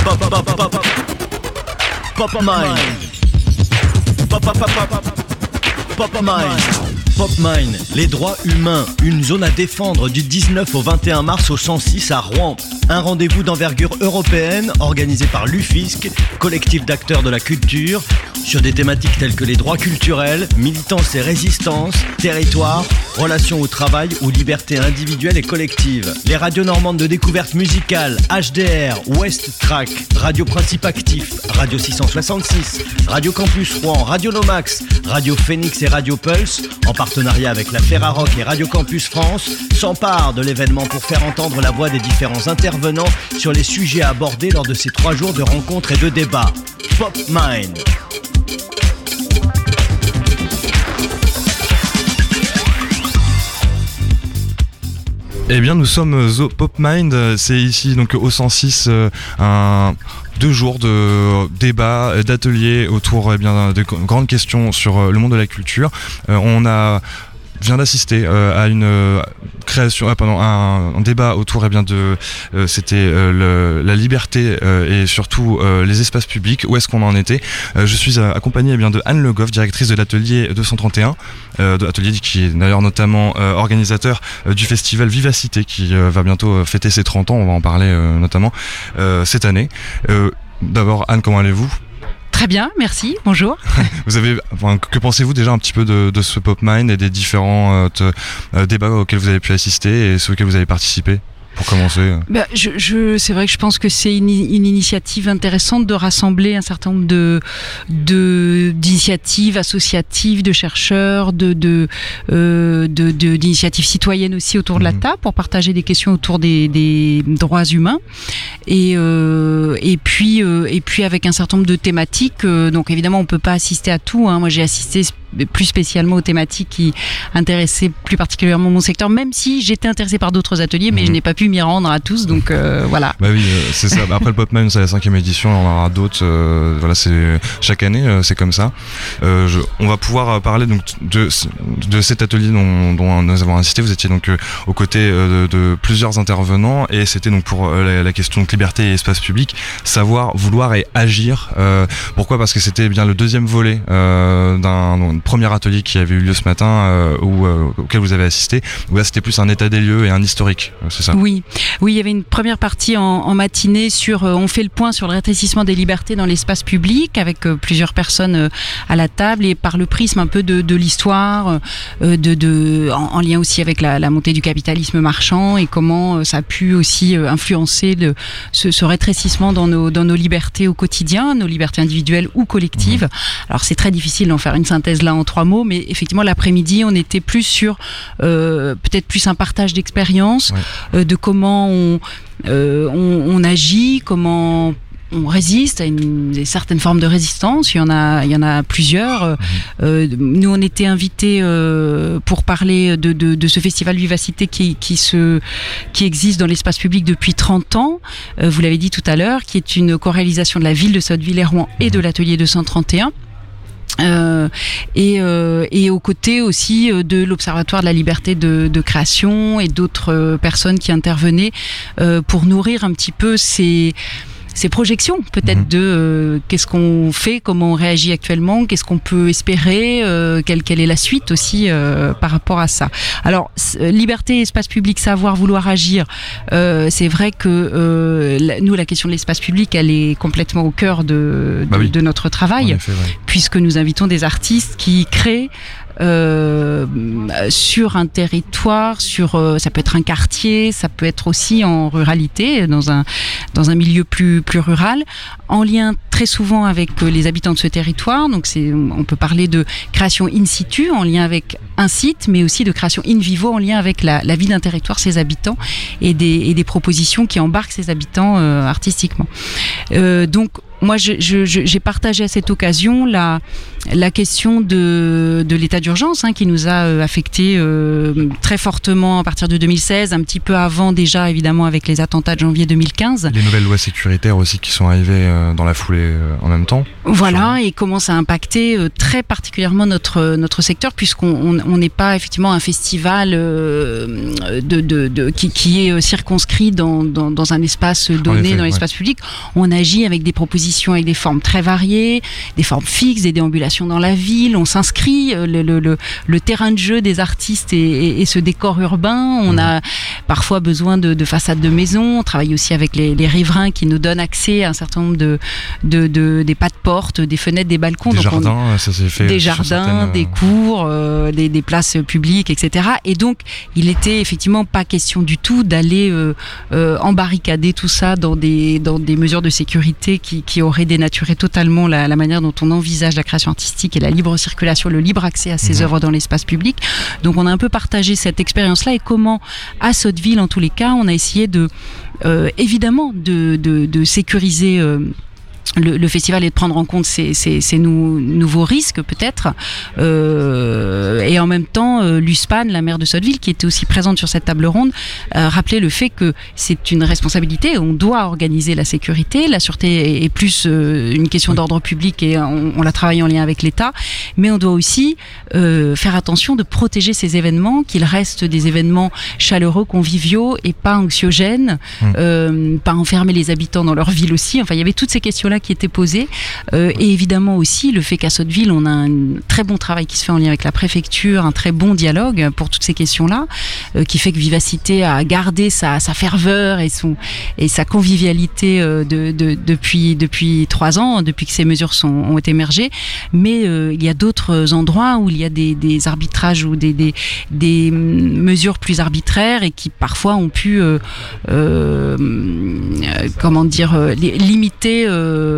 PopMine. PopMine. PopMine, les droits humains, une zone à défendre du 19 au 21 mars au 106 à Rouen. Un rendez-vous d'envergure européenne organisé par l'UFISC, collectif d'acteurs de la culture, sur des thématiques telles que les droits culturels, militance et résistance, territoire, relations au travail ou liberté individuelle et collective. Les radios normandes de découverte musicale, HDR, West Track, Radio Principe Actif, Radio 666, Radio Campus Rouen, Radio Nomax, Radio Phoenix et Radio Pulse, en partenariat avec la Ferrarock et Radio Campus France, s'emparent de l'événement pour faire entendre la voix des différents intervenants sur les sujets abordés lors de ces 3 jours de rencontres et de débats. PopMine. Eh bien, nous sommes au PopMine, c'est ici donc au 106, 2 jours de débats, d'ateliers autour de grandes questions sur le monde de la culture. Vient d'assister à une création, un débat autour c'était la liberté et surtout les espaces publics. Où est-ce qu'on en était? Je suis accompagné de Anne Le Goff, directrice de l'atelier 231, atelier qui est d'ailleurs notamment organisateur du festival Vivacité qui va bientôt fêter ses 30 ans. On va en parler notamment cette année. D'abord, Anne, comment allez-vous? Très bien, merci, bonjour. Que pensez-vous déjà un petit peu de ce PopMine et des différents débats auxquels vous avez pu assister et ceux auxquels vous avez participé? Pour commencer. C'est vrai que je pense que c'est une initiative intéressante de rassembler un certain nombre d'initiatives associatives, de chercheurs, d'initiatives citoyennes aussi autour de la table pour partager des questions autour des droits humains et puis avec un certain nombre de thématiques. Donc évidemment on peut pas assister à tout. Moi j'ai assisté plus spécialement aux thématiques qui intéressaient plus particulièrement mon secteur, même si j'étais intéressée par d'autres ateliers, mais je n'ai pas pu m'y rendre à tous, donc voilà. Bah oui, c'est ça. Après le PopMine, c'est la 5e édition, on en aura d'autres. C'est chaque année, c'est comme ça. On va pouvoir parler donc de cet atelier dont nous avons assisté. Vous étiez donc aux côtés de plusieurs intervenants, et c'était donc pour la question de liberté et espace public, savoir, vouloir et agir. Pourquoi? Parce que c'était bien le 2e volet d'un premier atelier qui avait eu lieu ce matin auquel vous avez assisté, où là c'était plus un état des lieux et un historique, c'est ça? Oui, il y avait une première partie en matinée sur on fait le point sur le rétrécissement des libertés dans l'espace public avec plusieurs personnes à la table et par le prisme un peu de l'histoire, en lien aussi avec la montée du capitalisme marchand et comment ça a pu aussi influencer ce rétrécissement dans nos libertés au quotidien, nos libertés individuelles ou collectives. Alors c'est très difficile d'en faire une synthèse là en 3 mots, mais effectivement l'après-midi on était plus sur peut-être plus un partage d'expériences, de comment on agit, comment on résiste à une certaine forme de résistance. Il y en a plusieurs. Nous on était invités pour parler de ce festival Vivacité qui existe dans l'espace public depuis 30 ans. Vous l'avez dit tout à l'heure, qui est une co-réalisation de la ville de Sotteville et Rouen et de l'atelier 231. Et aux côtés aussi de l'Observatoire de la liberté de création et d'autres personnes qui intervenaient pour nourrir un petit peu ces projections peut-être de qu'est-ce qu'on fait, comment on réagit actuellement, qu'est-ce qu'on peut espérer, quelle est la suite aussi par rapport à ça. Alors liberté, espace public, savoir, vouloir agir, c'est vrai que nous la question de l'espace public elle est complètement au cœur de notre travail, en effet, puisque nous invitons des artistes qui créent sur un territoire, ça peut être un quartier, ça peut être aussi en ruralité, dans un milieu plus rural, en lien très souvent avec les habitants de ce territoire. Donc on peut parler de création in situ, en lien avec un site, mais aussi de création in vivo, en lien avec la vie d'un territoire, ses habitants, et des propositions qui embarquent ces habitants artistiquement. Donc moi, j'ai partagé à cette occasion la question de l'état d'urgence qui nous a affectés très fortement à partir de 2016, un petit peu avant déjà, évidemment, avec les attentats de janvier 2015. Les nouvelles lois sécuritaires aussi qui sont arrivées dans la foulée en même temps. Voilà, et comment ça a impacté très particulièrement notre secteur, puisqu'on n'est pas effectivement un festival qui est circonscrit dans un espace donné, dans l'espace public. On agit avec des propositions, avec des formes très variées, des formes fixes, des déambulations dans la ville. On s'inscrit, le terrain de jeu des artistes et ce décor urbain. On a parfois besoin de façades de maisons. On travaille aussi avec les riverains qui nous donnent accès à un certain nombre des pas de porte, des fenêtres, des balcons. Des jardins, ça s'est fait. Des jardins, des cours, des places publiques, etc. Et donc, il était effectivement pas question du tout d'aller embarricader tout ça dans des mesures de sécurité qui auraient dénaturé totalement la manière dont on envisage la création artistique et la libre circulation, le libre accès à ces œuvres dans l'espace public. Donc, on a un peu partagé cette expérience-là et comment, à Sotteville, en tous les cas, on a essayé évidemment de sécuriser le festival et de prendre en compte ces nouveaux risques peut-être, et en même temps l'USPAN, la maire de Sotteville, qui était aussi présente sur cette table ronde, rappelait le fait que c'est une responsabilité, on doit organiser la sécurité, la sûreté est plus une question d'ordre public et on la travaille en lien avec l'État, mais on doit aussi faire attention de protéger ces événements, qu'ils restent des événements chaleureux, conviviaux et pas anxiogènes, pas enfermer les habitants dans leur ville aussi. Enfin, il y avait toutes ces questions-là qui étaient posées, et évidemment aussi le fait qu'à Sotteville on a un très bon travail qui se fait en lien avec la préfecture, un très bon dialogue pour toutes ces questions-là, qui fait que Vivacité a gardé sa ferveur et sa convivialité depuis 3 ans, depuis que ces mesures ont été émergées. Mais il y a d'autres endroits où il y a des arbitrages ou des mesures plus arbitraires et qui parfois ont pu limiter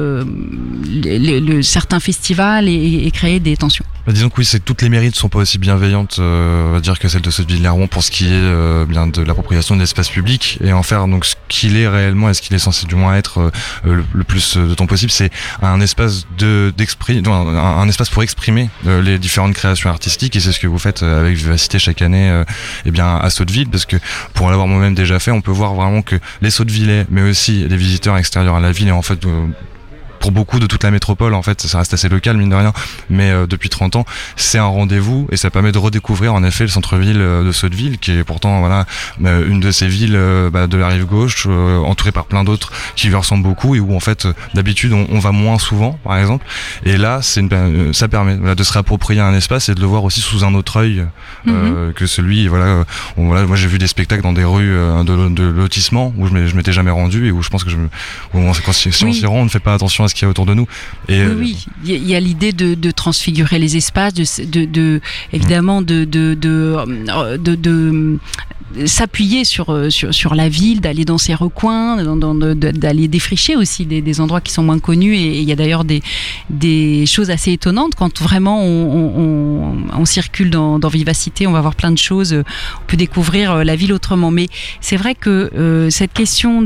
certains festivals et créer des tensions. Disons que oui, c'est que toutes les mairies ne sont pas aussi bienveillantes, on va dire, que celle de Sotteville-lès-Rouen pour ce qui est bien de l'appropriation de l'espace public, et en faire donc ce qu'il est réellement et ce qu'il est censé du moins être le plus de temps possible, c'est un espace un espace pour exprimer les différentes créations artistiques, et c'est ce que vous faites avec Vivacité chaque année à Sotteville, parce que pour l'avoir moi-même déjà fait, on peut voir vraiment que les Sottevillais, mais aussi les visiteurs extérieurs à la ville, et en fait pour beaucoup de toute la métropole, en fait, ça reste assez local, mine de rien, mais depuis 30 ans, c'est un rendez-vous et ça permet de redécouvrir en effet le centre-ville de Sotteville, qui est pourtant une de ces villes de la rive gauche, entourée par plein d'autres qui lui ressemblent beaucoup et où en fait d'habitude on va moins souvent, par exemple. Et là, ça permet de se réapproprier un espace et de le voir aussi sous un autre œil que celui. Moi j'ai vu des spectacles dans des rues de lotissement où je m'étais jamais rendu et où je pense que si on s'y rend, on ne fait pas attention à ce qu'il y a autour de nous. Et oui, il y a l'idée de transfigurer les espaces, évidemment de s'appuyer sur la ville, d'aller dans ses recoins, d'aller défricher aussi des endroits qui sont moins connus, et il y a d'ailleurs des choses assez étonnantes quand vraiment on circule dans Vivacité, on va voir plein de choses, on peut découvrir la ville autrement. Mais c'est vrai que cette question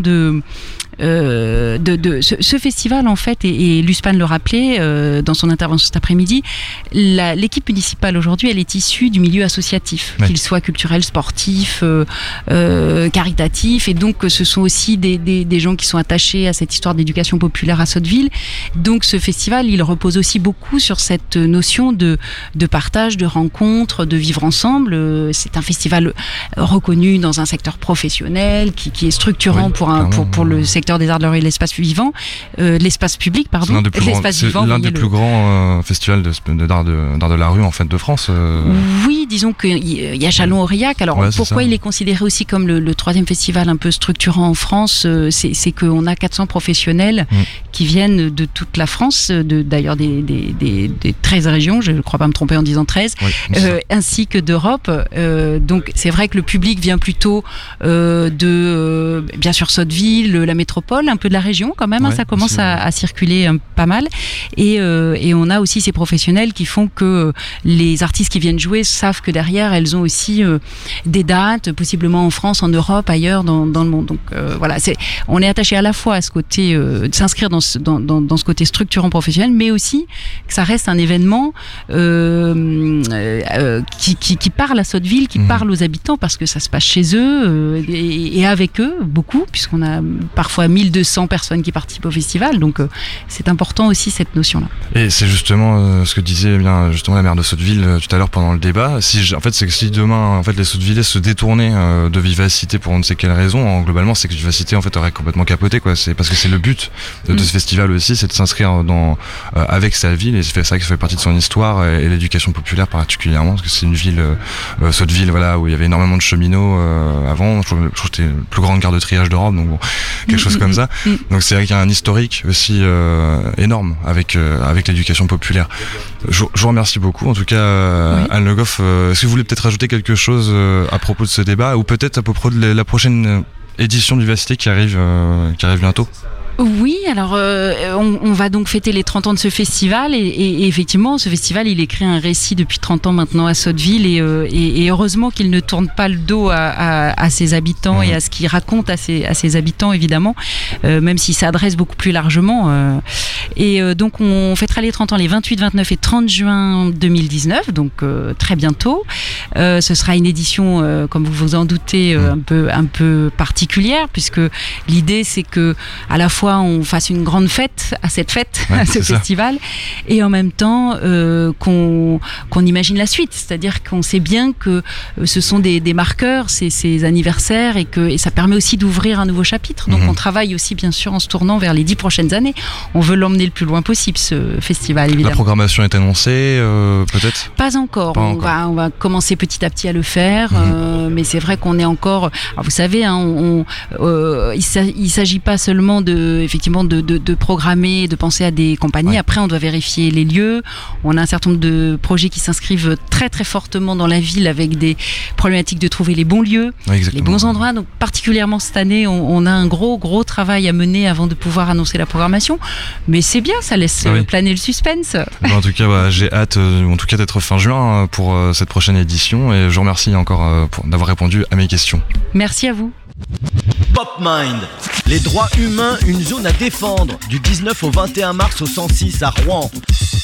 ce festival, en fait, et l'USPAN le rappelait dans son intervention cet après-midi, l'équipe municipale aujourd'hui, elle est issue du milieu associatif, qu'il soit culturel, sportif, caritatif, et donc ce sont aussi des gens qui sont attachés à cette histoire d'éducation populaire à Sotteville. Donc ce festival, il repose aussi beaucoup sur cette notion de partage, de rencontre, de vivre ensemble. C'est un festival reconnu dans un secteur professionnel qui est structurant pour le secteur des arts de l'art et l'espace vivant, l'espace public, pardon. C'est l'un des plus grands festivals d'art de la rue en fait de France. Oui, disons qu'il y a Châlons-Aurillac. Alors pourquoi il est considéré aussi comme le 3e festival un peu structurant en France, c'est qu'on a 400 professionnels qui viennent de toute la France, d'ailleurs des 13 régions, je ne crois pas me tromper en disant 13, ainsi que d'Europe. Donc c'est vrai que le public vient plutôt bien sûr Sotteville, la métropole métropole, un peu de la région quand même, Ouais, ça commence aussi, à circuler pas mal. Et on a aussi ces professionnels qui font que les artistes qui viennent jouer savent que derrière, elles ont aussi des dates, possiblement en France, en Europe, ailleurs dans le monde. Donc voilà, on est attaché à la fois à ce côté de s'inscrire dans ce côté structurant professionnel, mais aussi que ça reste un événement qui parle à Sotteville, qui parle aux habitants, parce que ça se passe chez eux et avec eux, beaucoup, puisqu'on a parfois 1200 personnes qui participent au festival, donc c'est important aussi cette notion-là. Et c'est justement ce que disait justement la maire de Sotteville tout à l'heure pendant le débat. En fait, c'est que si demain les Sottevillais se détournaient de Vivacité pour on ne sait quelle raison, globalement c'est que Vivacité en fait aurait complètement capoté, quoi. C'est parce que c'est le but de ce festival aussi, c'est de s'inscrire avec sa ville, et c'est ça qui fait partie de son histoire et l'éducation populaire particulièrement, parce que c'est une ville, Sotteville, voilà, où il y avait énormément de cheminots avant. Je trouve que c'était la plus grande gare de triage d'Europe, donc bon, quelque chose comme ça. Donc c'est vrai qu'il y a un historique aussi énorme avec l'éducation populaire. Je vous remercie beaucoup, en tout cas, Anne Le Goff. Est-ce que vous voulez peut-être rajouter quelque chose à propos de ce débat, ou peut-être à propos de la prochaine édition de Vivacité qui arrive bientôt? Oui, alors on va donc fêter les 30 ans de ce festival et effectivement ce festival il écrit un récit depuis 30 ans maintenant à Sotteville et heureusement qu'il ne tourne pas le dos à ses habitants et à ce qu'il raconte à ses habitants évidemment, même s'il s'adresse beaucoup plus largement donc on fêtera les 30 ans les 28, 29 et 30 juin 2019, donc très bientôt. Ce sera une édition comme vous vous en doutez un peu particulière, puisque l'idée c'est que à la fois on fasse une grande fête à cette fête, à ce festival, et en même temps qu'on imagine la suite, c'est-à-dire qu'on sait bien que ce sont des marqueurs, ces anniversaires, et ça permet aussi d'ouvrir un nouveau chapitre. Donc on travaille aussi bien sûr en se tournant vers les 10 prochaines années. On veut l'emmener le plus loin possible, ce festival, évidemment. La programmation est annoncée, peut-être ? Pas encore. On va commencer petit à petit à le faire, mais c'est vrai qu'on est encore... Alors vous savez, il s'agit pas seulement de programmer, de penser à des compagnies. Après, on doit vérifier les lieux. On a un certain nombre de projets qui s'inscrivent très très fortement dans la ville, avec des problématiques de trouver les bons lieux, les bons endroits. Donc particulièrement cette année, on a un gros travail à mener avant de pouvoir annoncer la programmation. Mais c'est bien, ça laisse planer le suspense. En tout cas, j'ai hâte d'être fin juin pour cette prochaine édition, et je vous remercie encore d'avoir répondu à mes questions. Merci à vous. PopMind, les droits humains, une zone à défendre, du 19 au 21 mars au 106 à Rouen.